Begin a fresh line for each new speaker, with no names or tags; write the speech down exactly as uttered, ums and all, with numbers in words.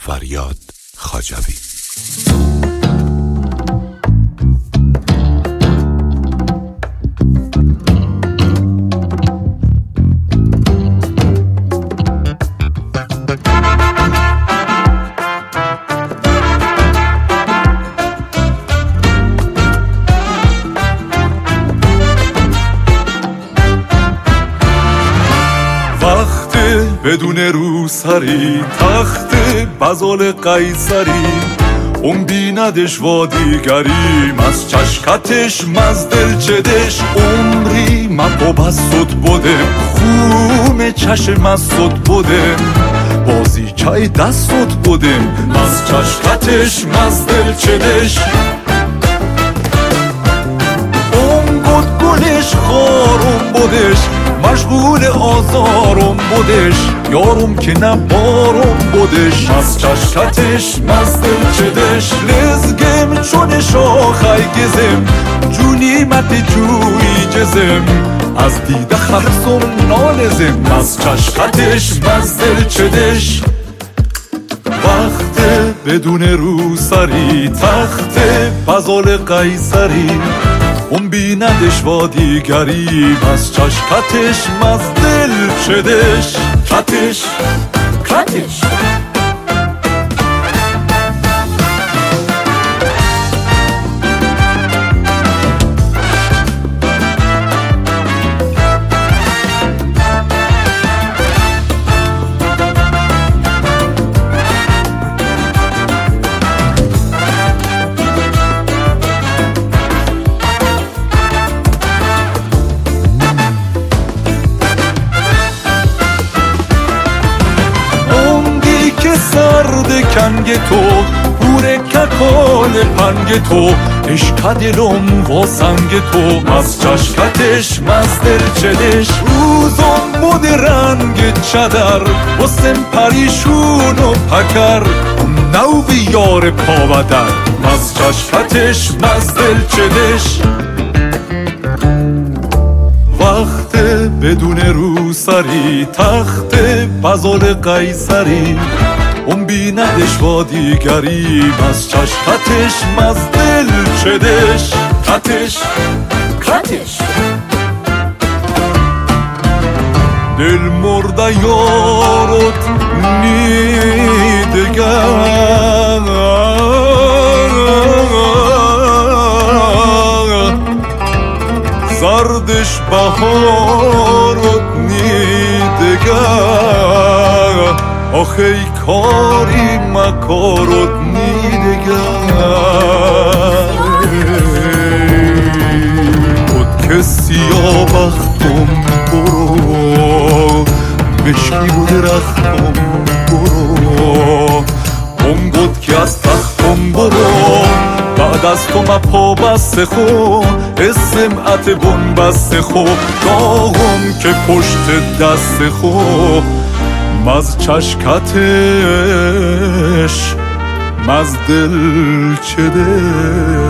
فریاد خواجوی.
بدون روسری تخت بزال قیصری اون بیندش و دیگری از چشکتش مز دلچدش عمری من با بسود بوده خون چشم از سود بوده بازی چای دستت بوده از چشکتش مز دلچدش اون گد گلش خارم بودش مشغول آزارم بودش یارم که نبارم بودش از چشکتش مزدل چدش لزگم چون شاخای گزم جونی مت جوی جزم از دیده خرسم نالزم از چشکتش مزدل چدش وقت بدون روسری تخت بزال قیصری اون بیندش و دیگری از چشکتش مزدل چدش کتش کتش کنگ تو بوره ککال پنگ تو عشق دلم و سنگ تو از چشکتش مزدل چدش روزم بود رنگ چدر و سم پریشون و پکر نو بیار پا بدر از چشکتش مزدل چدش وقت بدون روسری تخت بزال قیصری اون بیندش و دیگری از چشکتش مزدل چدش کتش کتش دل مرده یارت نیدگر زردش بهارت نیدگر آخه کاری مکارت نیدگر بود که سیاه بختم برو مشکی بود رختم برو اون بود که از تختم برو بعد از تو مپا بسته خو اسمعت بون بسته خو داغم که پشت دست خو مز چشکتش مز دل چده